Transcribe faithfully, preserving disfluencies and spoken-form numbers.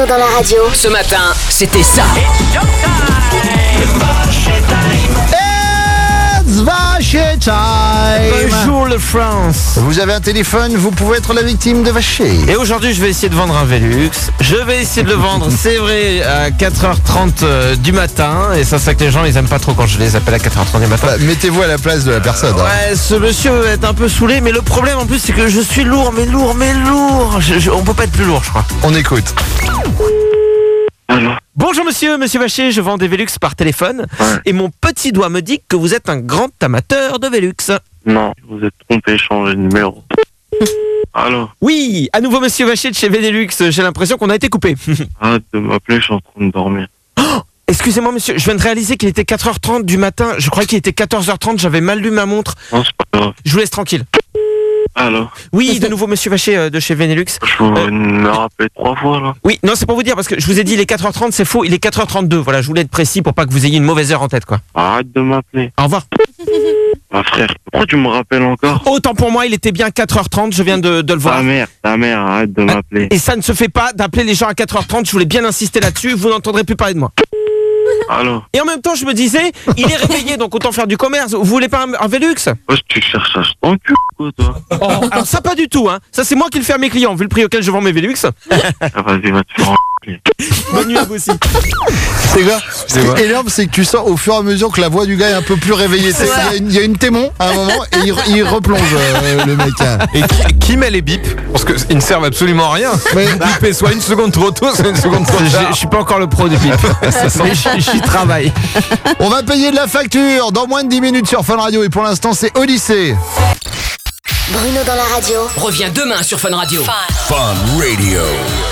Bruno dans la radio. Ce matin, c'était ça. Vacher time. Bonjour le France. Vous avez un téléphone, vous pouvez être la victime de Vacher. Et aujourd'hui je vais essayer de vendre un Velux. Je vais essayer de le vendre, c'est vrai, à quatre heures trente euh, du matin. Et ça c'est que les gens ils aiment pas trop quand je les appelle à quatre heures trente du matin. Bah, mettez-vous à la place de la personne. euh, Ouais, ce monsieur va être un peu saoulé. Mais le problème en plus c'est que je suis lourd, mais lourd, mais lourd. je, je, On peut pas être plus lourd je crois. On écoute. Alors, Bonjour monsieur, monsieur Vacher, je vends des Velux par téléphone. Ouais. Et mon petit doigt me dit que vous êtes un grand amateur de Velux. non, vous êtes trompé, changez de numéro. Alors, Oui, à nouveau monsieur Vacher de chez Velux. J'ai l'impression qu'on a été coupé. arrête de m'appeler, je suis en train de dormir. Excusez-moi monsieur, je viens de réaliser qu'il était quatre heures trente du matin. Je croyais qu'il était quatorze heures trente, j'avais mal lu ma montre. Non, c'est pas grave. Je vous laisse tranquille. Alors, Oui, de nouveau monsieur Vacher euh, de chez Velux. je vous Euh. me rappelle trois fois, là. Oui, non, c'est pour vous dire, parce que je vous ai dit il est quatre heures trente, c'est faux, il est quatre heures trente-deux. Voilà, je voulais être précis pour pas que vous ayez une mauvaise heure en tête, quoi. Arrête de m'appeler. Au revoir. Ma frère, pourquoi tu me rappelles encore? Autant pour moi, il était bien quatre heures trente, je viens de, de le voir. Ta mère, ta mère, arrête de m'appeler. Et ça ne se fait pas d'appeler les gens à quatre heures trente, je voulais bien insister là-dessus, vous n'entendrez plus parler de moi. Alors, Et en même temps, je me disais, il est réveillé, donc autant faire du commerce. Vous voulez pas un, un Velux? pourquoi tu cherches à se t'enculer, quoi, toi? Oh, alors ça pas du tout, hein. Ça c'est moi qui le fais à mes clients, vu le prix auquel je vends mes Velux. Ah, vas-y, va te faire enculer. Bonne nuit à vous aussi. C'est quoi Ce qui est énorme, c'est que tu sens au fur et à mesure que la voix du gars est un peu plus réveillée. C'est- Il y a une- il y, a une témon à un moment et il, il replonge euh, le mec. hein. Et qui, qui met les bips? Parce qu'ils ne servent absolument à rien. Mais- Biper soit une seconde trop tôt, soit une seconde trop Je, tard. je suis pas encore le pro du bip. Mais je- j'y travaille. On va payer de la facture dans moins de dix minutes sur Fun Radio et pour l'instant c'est Odyssée. Bruno dans la radio. Reviens demain sur Fun Radio. Fun Radio.